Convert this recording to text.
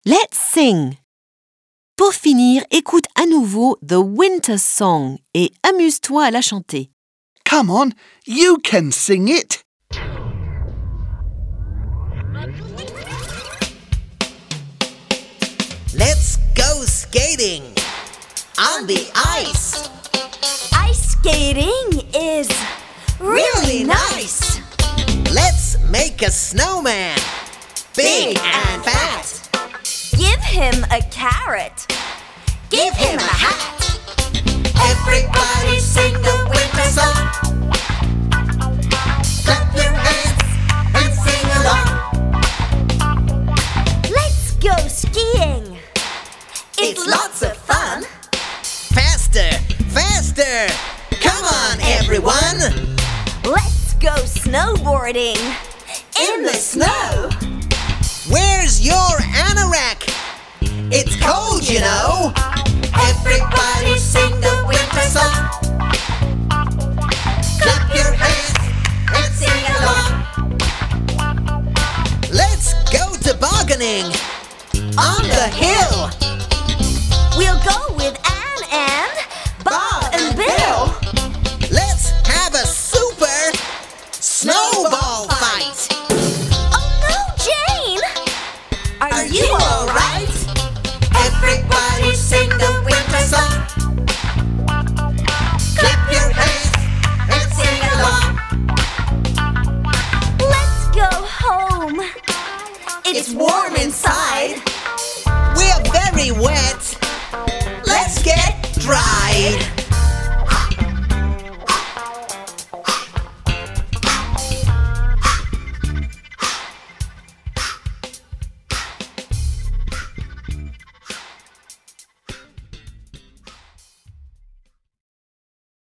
Let's sing. Pour finir, écoute à nouveau The Winter Song et amuse-toi à la chanter. Come on, you can sing it. Let's go skating on the ice. Ice skating is really nice. Let's make a snowman, big and fat. Give him a carrot. Give him a hat. Everybody sing the winter song. Clap your hands and sing along. Let's go skiing. It's lots of fun. Faster, faster. Come on, everyone. Let's go snowboarding in the snow. Where's your anorak? It's cold, you know. Everybody sing the winter song. Clap your hands and sing along. Let's go tobogganing on the hill. We'll go with Anne and Bob and Bill. Let's have a super snowball fight. Oh no, Jane! Are you all right? Everybody sing the winter song. Clap your hands and sing along. Let's go home. It's warm inside.